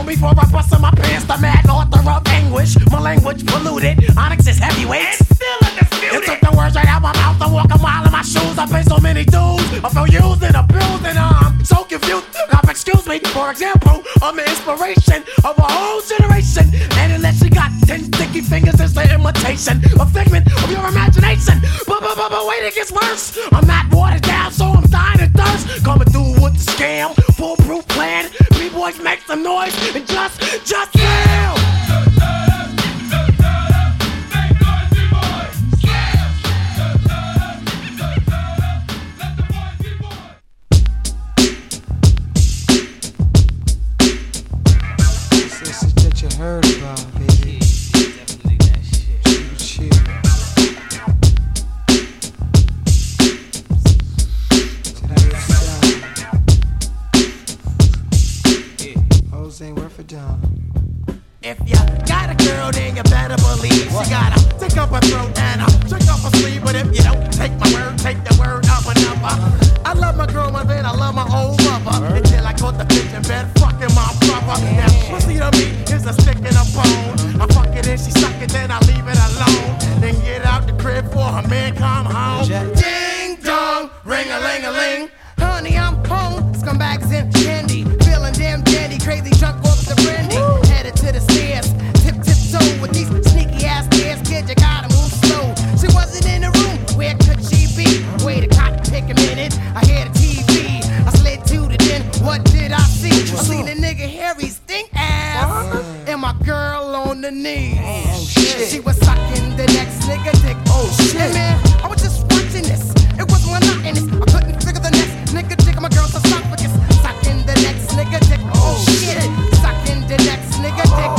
before I bust in my pants. The mad author of anguish. My language polluted. Onyx is heavyweight. Still undisputed. It took the words right out my mouth. I walk a mile in my shoes. I pay so many dues. I feel used and abused and I'm so confused. Now excuse me, for example, I'm the inspiration of a whole generation. And unless you got 10 sticky fingers, it's the imitation, a figment of your imagination. But wait, it gets worse. I'm not watered down, so I'm dying of thirst. Coming through with the scam, foolproof plan. B-boys make some noise and just yell. You heard about, baby. Definitely that shit. Chill. Hoes ain't worth a dime. If you got a girl, then you better believe she gotta take up her throat and trick up her sleeve. But if you don't take my word, take the word of another. I love my girl more than I love my old mother. Until I caught the bitch in bed fucking my brother. Now pussy to me is a stick in a bone. I fuck it and she suck it, then I leave it alone. Then get out the crib for her man come home. Ding dong, ring a ling a ling. Honey, I'm home. Scumbags and candy, feeling damn dandy, crazy drunk off the brandy. Headed to the stairs, tip-toe with these sneaky ass stairs. Kid, you gotta move slow. She wasn't in the room, where could she be? Wait a cotton pick a minute, I hear the TV. I slid to the den, what did I see? I seen a nigga hairy stink ass, and my girl on the knees. Oh shit. She was sucking the next nigga dick. Oh shit. Hey man, I was just watching this. It was monotonous. I couldn't figure the next nigga dick on my girl's esophagus. Sucking the next nigga dick. Oh shit. Sucking the next nigga dick.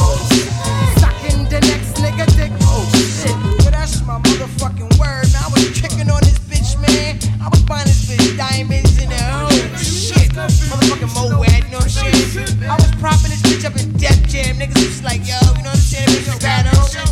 Sucking the next nigga dick. Oh shit. Yeah, that's my motherfucking word, man. I was tricking on this bitch, man. I was buying this bitch diamonds in the whole shit. Motherfucking Moed, you know what I'm saying? I was propping this bitch up in Def Jam. Niggas was like, yo, you know what I'm saying? Bitch is bad,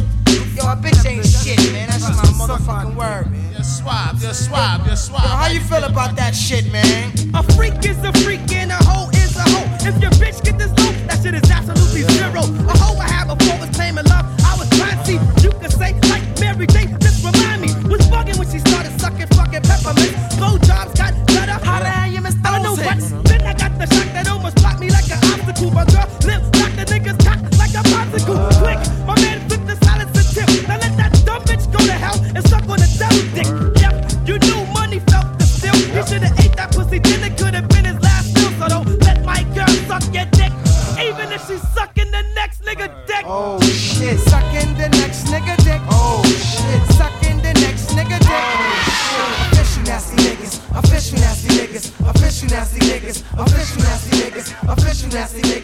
yo, my bitch ain't shit, man. That's my motherfucking word, man. You're swab. Yo, how you feel about that shit, man? A freak is a freak and a hoe is a hoe. If your bitch get this low, that shit is absolutely zero. A hoe I had before was claiming love. I was fancy. You could say like Mary J. Just remind me. Was bugging when she started sucking fucking peppermint. Blowjobs got better. How the hell you miss those? I don't know what. Then I got the shock that almost blocked me like an obstacle. My girl lip locked the niggas cock like a popsicle. Quick, my man flipped the silence and tip. Now let that dumb bitch go to hell and suck on the devil dick. Yep, you knew money felt the still. He should've ate that pussy, then it could've been his last meal. So don't let my girl suck your dick, even if she's sucking the next nigga dick. Oh shit. Sucking the next nigga dick. Oh shit. Sucking the next nigga dick. Official nasty niggas. Official nasty niggas. Official nasty niggas. Official nasty niggas. Official nasty niggas.